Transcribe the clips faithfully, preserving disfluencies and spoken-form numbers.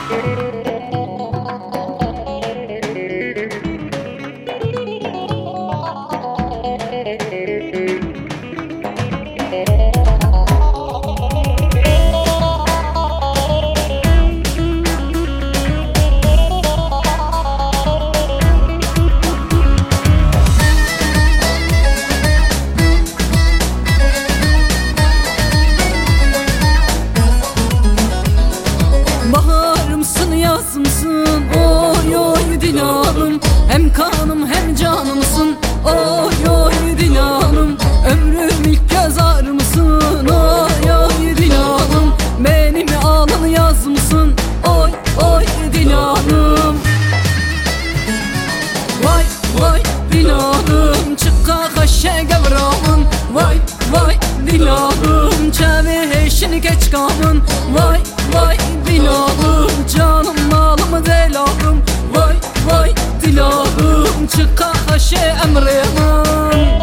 Baharımsın, yazımsın, oy oy Dilanım. Hem kanım hem canımsın, oy oy Dilanım. Ömrüm ilk göz ağrımsın, oy oy Dilanım. Benim alın yazımsın, oy oy Dilanım. Vay vay Dilanım, çıkka kaşe gavramın. Vay vay Dilanım, çevi heşini geç kamın. Vay vay Dilanım, canım malım delalım. Vay vay Dilanım, çıkka kaşe emrimin.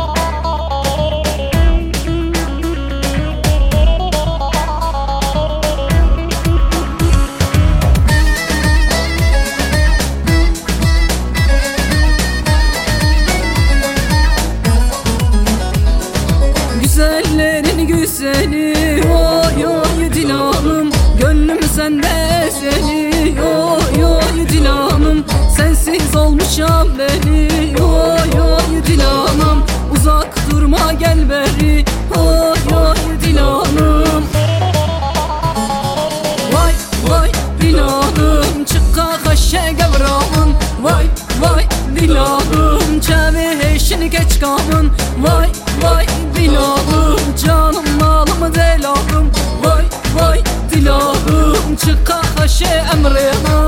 Güzellerin güzeli, oy oy Dilanım. Gönlüm sende seni, oy oy Dilanım. Sensiz olmuşam beni, oy oy Dilanım. Uzak durma gel beri, oy oy Dilanım. Vay vay Dilanım, çıkka kaşe gavramın. Vay vay Dilanım, çevi heşini geç kamın. Vay vay Dilanım, canım malım delalım. Vay vay Dilanım, çıkka kaşe emrimin.